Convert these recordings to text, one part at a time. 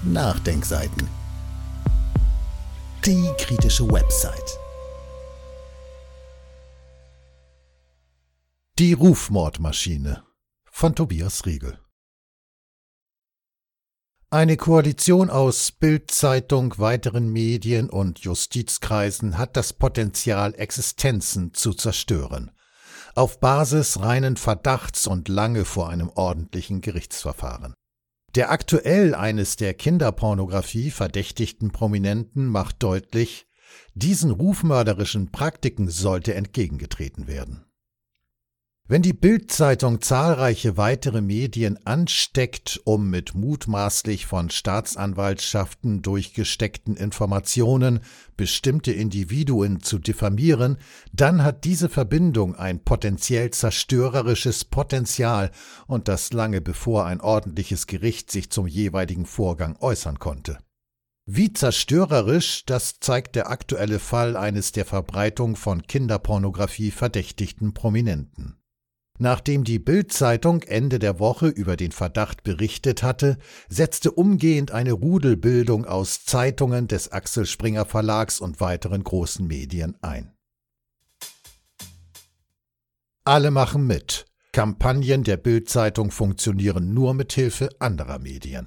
Nachdenkseiten. Die kritische Website. Die Rufmordmaschine von Tobias Riegel. Eine Koalition aus Bild-Zeitung, weiteren Medien und Justizkreisen hat das Potenzial, Existenzen zu zerstören. Auf Basis reinen Verdachts und lange vor einem ordentlichen Gerichtsverfahren. Der aktuell eines der Kinderpornografie verdächtigten Prominenten macht deutlich, diesen rufmörderischen Praktiken sollte entgegengetreten werden. Wenn die Bild-Zeitung zahlreiche weitere Medien ansteckt, um mit mutmaßlich von Staatsanwaltschaften durchgesteckten Informationen bestimmte Individuen zu diffamieren, dann hat diese Verbindung ein potenziell zerstörerisches Potenzial und das lange bevor ein ordentliches Gericht sich zum jeweiligen Vorgang äußern konnte. Wie zerstörerisch, das zeigt der aktuelle Fall eines der Verbreitung von Kinderpornografie verdächtigten Prominenten. Nachdem die Bild-Zeitung Ende der Woche über den Verdacht berichtet hatte, setzte umgehend eine Rudelbildung aus Zeitungen des Axel Springer Verlags und weiteren großen Medien ein. Alle machen mit. Kampagnen der Bild-Zeitung funktionieren nur mit Hilfe anderer Medien.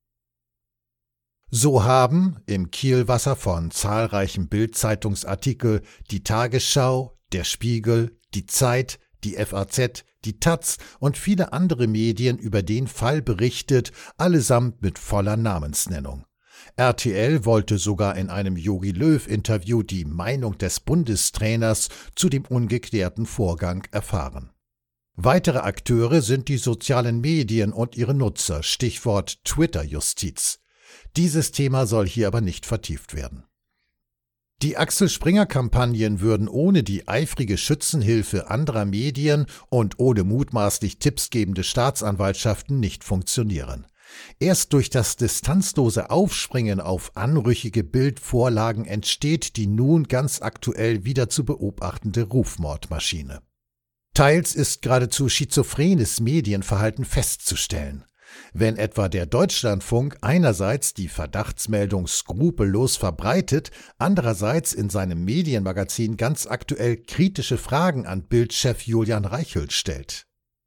So haben im Kielwasser von zahlreichen Bild-Zeitungsartikeln die Tagesschau, der Spiegel, die Zeit, die FAZ, die taz und viele andere Medien über den Fall berichtet, allesamt mit voller Namensnennung. RTL wollte sogar in einem Jogi Löw-Interview die Meinung des Bundestrainers zu dem ungeklärten Vorgang erfahren. Weitere Akteure sind die sozialen Medien und ihre Nutzer, Stichwort Twitter-Justiz. Dieses Thema soll hier aber nicht vertieft werden. Die Axel-Springer-Kampagnen würden ohne die eifrige Schützenhilfe anderer Medien und ohne mutmaßlich tippsgebende Staatsanwaltschaften nicht funktionieren. Erst durch das distanzlose Aufspringen auf anrüchige Bildvorlagen entsteht die nun ganz aktuell wieder zu beobachtende Rufmordmaschine. Teils ist geradezu schizophrenes Medienverhalten festzustellen. Wenn etwa der Deutschlandfunk einerseits die Verdachtsmeldung skrupellos verbreitet, andererseits in seinem Medienmagazin ganz aktuell kritische Fragen an Bild-Chef Julian Reichelt stellt.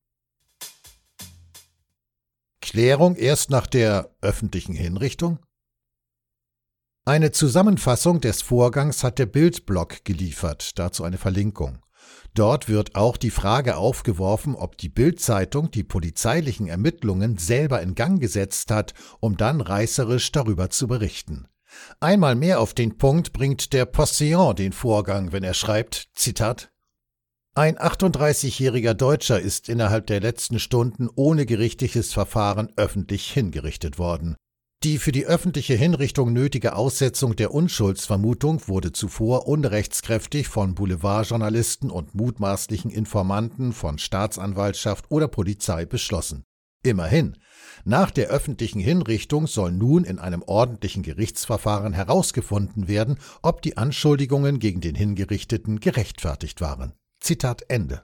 Klärung erst nach der öffentlichen Hinrichtung? Eine Zusammenfassung des Vorgangs hat der Bild-Blog geliefert, dazu eine Verlinkung. Dort wird auch die Frage aufgeworfen, ob die Bild-Zeitung die polizeilichen Ermittlungen selber in Gang gesetzt hat, um dann reißerisch darüber zu berichten. Einmal mehr auf den Punkt bringt der Postillon den Vorgang, wenn er schreibt, Zitat: Ein 38-jähriger Deutscher ist innerhalb der letzten Stunden ohne gerichtliches Verfahren öffentlich hingerichtet worden. Die für die öffentliche Hinrichtung nötige Aussetzung der Unschuldsvermutung wurde zuvor unrechtskräftig von Boulevardjournalisten und mutmaßlichen Informanten von Staatsanwaltschaft oder Polizei beschlossen. Immerhin, nach der öffentlichen Hinrichtung soll nun in einem ordentlichen Gerichtsverfahren herausgefunden werden, ob die Anschuldigungen gegen den Hingerichteten gerechtfertigt waren. Zitat Ende.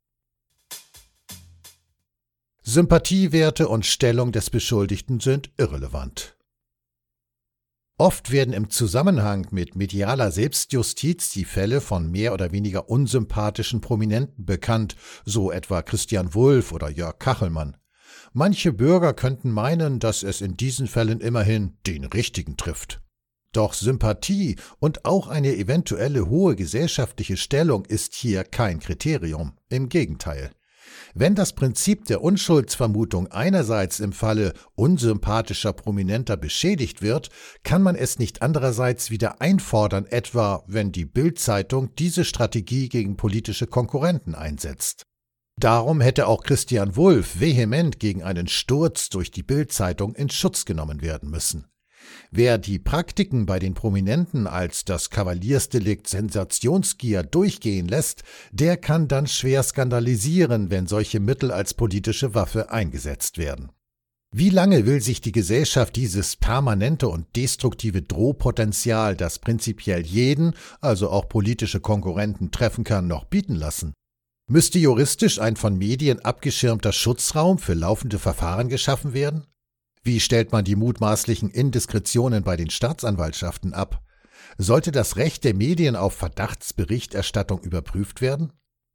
Sympathiewerte und Stellung des Beschuldigten sind irrelevant. Oft werden im Zusammenhang mit medialer Selbstjustiz die Fälle von mehr oder weniger unsympathischen Prominenten bekannt, so etwa Christian Wulff oder Jörg Kachelmann. Manche Bürger könnten meinen, dass es in diesen Fällen immerhin den Richtigen trifft. Doch Sympathie und auch eine eventuelle hohe gesellschaftliche Stellung ist hier kein Kriterium, im Gegenteil. Wenn das Prinzip der Unschuldsvermutung einerseits im Falle unsympathischer Prominenter beschädigt wird, kann man es nicht andererseits wieder einfordern, etwa wenn die Bild-Zeitung diese Strategie gegen politische Konkurrenten einsetzt. Darum hätte auch Christian Wulff vehement gegen einen Sturz durch die Bild-Zeitung in Schutz genommen werden müssen. Wer die Praktiken bei den Prominenten als das Kavaliersdelikt Sensationsgier durchgehen lässt, der kann dann schwer skandalisieren, wenn solche Mittel als politische Waffe eingesetzt werden. Wie lange will sich die Gesellschaft dieses permanente und destruktive Drohpotenzial, das prinzipiell jeden, also auch politische Konkurrenten treffen kann, noch bieten lassen? Müsste juristisch ein von Medien abgeschirmter Schutzraum für laufende Verfahren geschaffen werden? Wie stellt man die mutmaßlichen Indiskretionen bei den Staatsanwaltschaften ab? Sollte das Recht der Medien auf Verdachtsberichterstattung überprüft werden?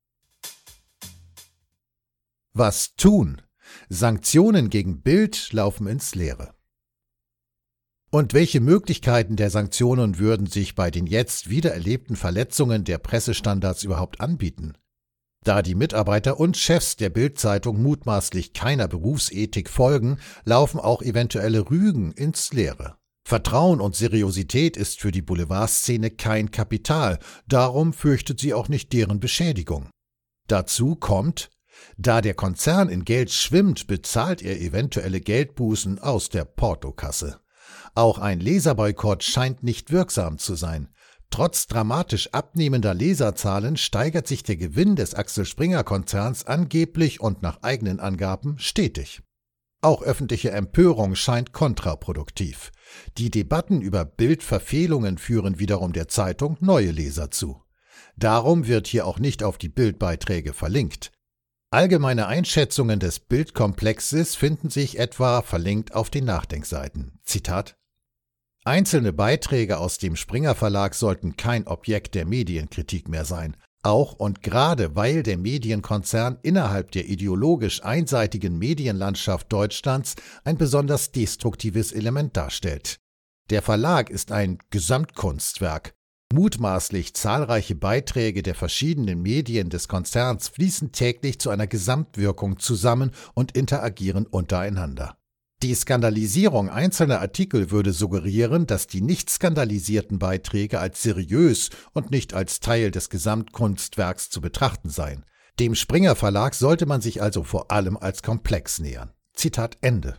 Was tun? Sanktionen gegen Bild laufen ins Leere. Und welche Möglichkeiten der Sanktionen würden sich bei den jetzt wieder erlebten Verletzungen der Pressestandards überhaupt anbieten? Da die Mitarbeiter und Chefs der Bild-Zeitung mutmaßlich keiner Berufsethik folgen, laufen auch eventuelle Rügen ins Leere. Vertrauen und Seriosität ist für die Boulevardszene kein Kapital, darum fürchtet sie auch nicht deren Beschädigung. Dazu kommt, da der Konzern in Geld schwimmt, bezahlt er eventuelle Geldbußen aus der Portokasse. Auch ein Leserboykott scheint nicht wirksam zu sein. Trotz dramatisch abnehmender Leserzahlen steigert sich der Gewinn des Axel-Springer-Konzerns angeblich und nach eigenen Angaben stetig. Auch öffentliche Empörung scheint kontraproduktiv. Die Debatten über Bildverfehlungen führen wiederum der Zeitung neue Leser zu. Darum wird hier auch nicht auf die Bildbeiträge verlinkt. Allgemeine Einschätzungen des Bildkomplexes finden sich etwa verlinkt auf den Nachdenkseiten. Zitat: Einzelne Beiträge aus dem Springer Verlag sollten kein Objekt der Medienkritik mehr sein, auch und gerade weil der Medienkonzern innerhalb der ideologisch einseitigen Medienlandschaft Deutschlands ein besonders destruktives Element darstellt. Der Verlag ist ein Gesamtkunstwerk. Mutmaßlich zahlreiche Beiträge der verschiedenen Medien des Konzerns fließen täglich zu einer Gesamtwirkung zusammen und interagieren untereinander. Die Skandalisierung einzelner Artikel würde suggerieren, dass die nicht skandalisierten Beiträge als seriös und nicht als Teil des Gesamtkunstwerks zu betrachten seien. Dem Springer Verlag sollte man sich also vor allem als Komplex nähern. Zitat Ende.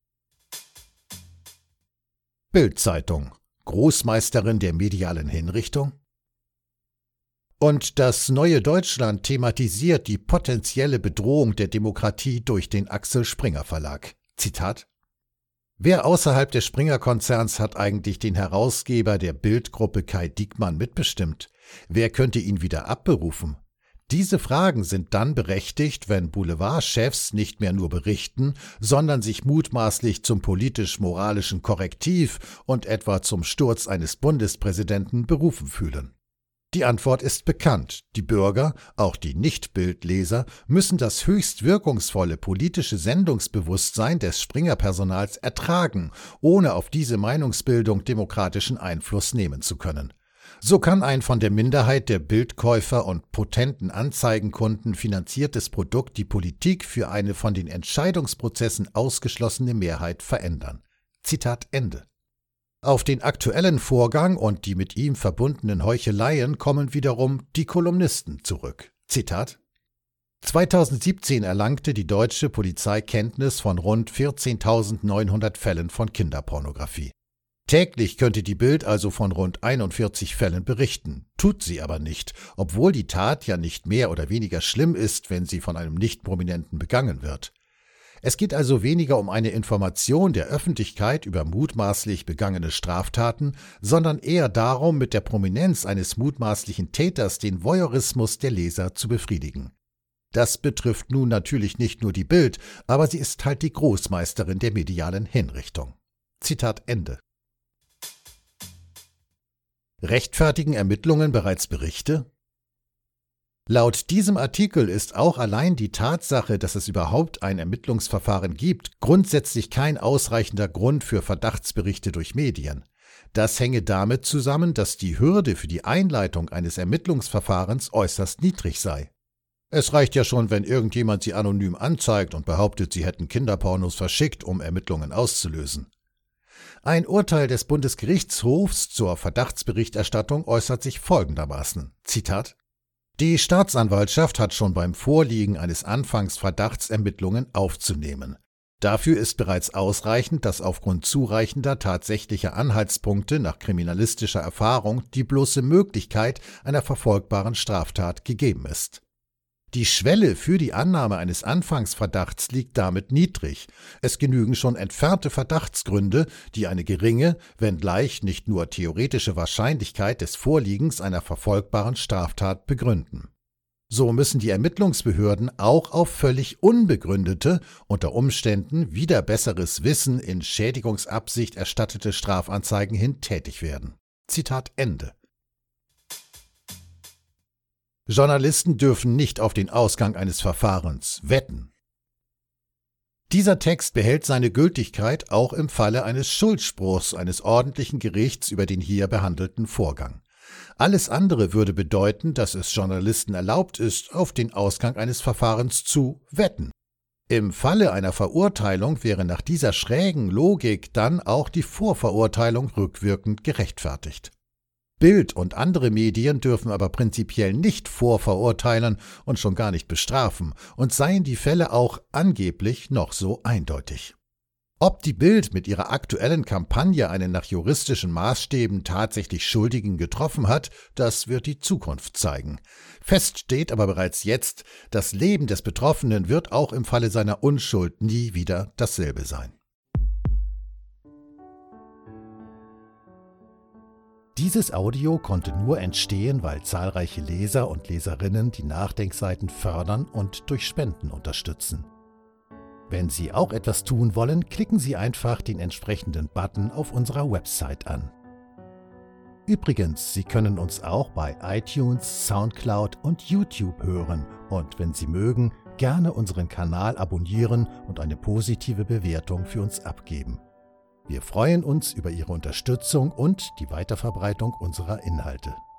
Bild-Zeitung: Großmeisterin der medialen Hinrichtung? Und das Neue Deutschland thematisiert die potenzielle Bedrohung der Demokratie durch den Axel Springer Verlag. Zitat: Wer außerhalb des Springer-Konzerns hat eigentlich den Herausgeber der Bild-Gruppe Kai Diekmann mitbestimmt? Wer könnte ihn wieder abberufen? Diese Fragen sind dann berechtigt, wenn Boulevardchefs nicht mehr nur berichten, sondern sich mutmaßlich zum politisch-moralischen Korrektiv und etwa zum Sturz eines Bundespräsidenten berufen fühlen. Die Antwort ist bekannt. Die Bürger, auch die Nicht-Bild-Leser, müssen das höchst wirkungsvolle politische Sendungsbewusstsein des Springer-Personals ertragen, ohne auf diese Meinungsbildung demokratischen Einfluss nehmen zu können. So kann ein von der Minderheit der Bildkäufer und potenten Anzeigenkunden finanziertes Produkt die Politik für eine von den Entscheidungsprozessen ausgeschlossene Mehrheit verändern. Zitat Ende. Auf den aktuellen Vorgang und die mit ihm verbundenen Heucheleien kommen wiederum die Kolumnisten zurück. Zitat: 2017 erlangte die deutsche Polizei Kenntnis von rund 14.900 Fällen von Kinderpornografie. Täglich könnte die Bild also von rund 41 Fällen berichten, tut sie aber nicht, obwohl die Tat ja nicht mehr oder weniger schlimm ist, wenn sie von einem Nicht-Prominenten begangen wird. Es geht also weniger um eine Information der Öffentlichkeit über mutmaßlich begangene Straftaten, sondern eher darum, mit der Prominenz eines mutmaßlichen Täters den Voyeurismus der Leser zu befriedigen. Das betrifft nun natürlich nicht nur die Bild, aber sie ist halt die Großmeisterin der medialen Hinrichtung. Zitat Ende. Rechtfertigen Ermittlungen bereits Berichte? Laut diesem Artikel ist auch allein die Tatsache, dass es überhaupt ein Ermittlungsverfahren gibt, grundsätzlich kein ausreichender Grund für Verdachtsberichte durch Medien. Das hänge damit zusammen, dass die Hürde für die Einleitung eines Ermittlungsverfahrens äußerst niedrig sei. Es reicht ja schon, wenn irgendjemand sie anonym anzeigt und behauptet, sie hätten Kinderpornos verschickt, um Ermittlungen auszulösen. Ein Urteil des Bundesgerichtshofs zur Verdachtsberichterstattung äußert sich folgendermaßen, Zitat: Die Staatsanwaltschaft hat schon beim Vorliegen eines Anfangsverdachts Ermittlungen aufzunehmen. Dafür ist bereits ausreichend, dass aufgrund zureichender tatsächlicher Anhaltspunkte nach kriminalistischer Erfahrung die bloße Möglichkeit einer verfolgbaren Straftat gegeben ist. Die Schwelle für die Annahme eines Anfangsverdachts liegt damit niedrig. Es genügen schon entfernte Verdachtsgründe, die eine geringe, wenngleich nicht nur theoretische Wahrscheinlichkeit des Vorliegens einer verfolgbaren Straftat begründen. So müssen die Ermittlungsbehörden auch auf völlig unbegründete, unter Umständen wider besseres Wissen in Schädigungsabsicht erstattete Strafanzeigen hin tätig werden. Zitat Ende. Journalisten dürfen nicht auf den Ausgang eines Verfahrens wetten. Dieser Text behält seine Gültigkeit auch im Falle eines Schuldspruchs eines ordentlichen Gerichts über den hier behandelten Vorgang. Alles andere würde bedeuten, dass es Journalisten erlaubt ist, auf den Ausgang eines Verfahrens zu wetten. Im Falle einer Verurteilung wäre nach dieser schrägen Logik dann auch die Vorverurteilung rückwirkend gerechtfertigt. Bild und andere Medien dürfen aber prinzipiell nicht vorverurteilen und schon gar nicht bestrafen, und seien die Fälle auch angeblich noch so eindeutig. Ob die Bild mit ihrer aktuellen Kampagne einen nach juristischen Maßstäben tatsächlich Schuldigen getroffen hat, das wird die Zukunft zeigen. Fest steht aber bereits jetzt, das Leben des Betroffenen wird auch im Falle seiner Unschuld nie wieder dasselbe sein. Dieses Audio konnte nur entstehen, weil zahlreiche Leser und Leserinnen die Nachdenkseiten fördern und durch Spenden unterstützen. Wenn Sie auch etwas tun wollen, klicken Sie einfach den entsprechenden Button auf unserer Website an. Übrigens, Sie können uns auch bei iTunes, Soundcloud und YouTube hören und wenn Sie mögen, gerne unseren Kanal abonnieren und eine positive Bewertung für uns abgeben. Wir freuen uns über Ihre Unterstützung und die Weiterverbreitung unserer Inhalte.